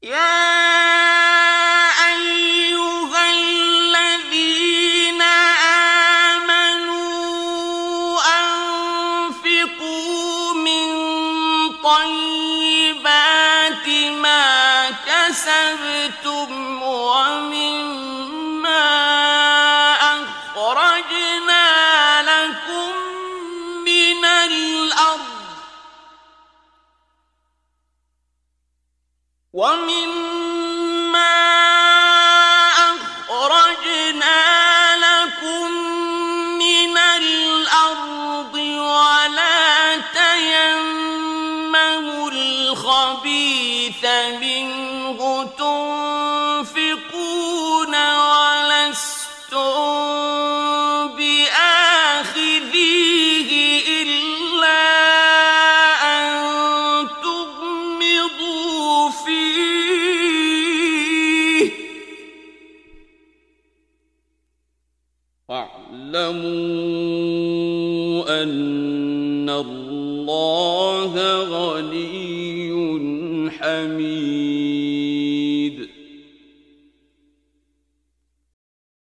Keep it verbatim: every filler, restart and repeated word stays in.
يا أيها الذين آمنوا أنفقوا من طيبات ما كسبتم ومما أخرجنا لكم من الأرض ومما أخرجنا لكم من الأرض ولا تيمموا الخبيث منه تنفقون ولستم بآخذيه إلا أن تغمضوا فيه واعلموا أن الله غني حميد